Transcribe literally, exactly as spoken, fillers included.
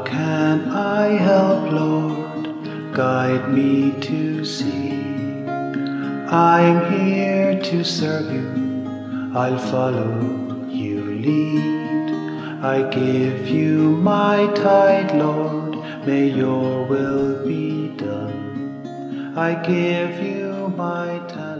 How can I help, Lord? Guide me to see. I'm here to serve you. I'll follow you lead. I give you my tithe, Lord. May your will be done. I give you my tithe.